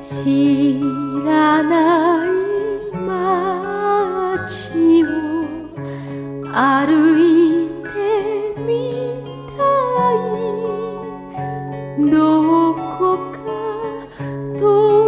知らない街を歩いてみたい。どこか遠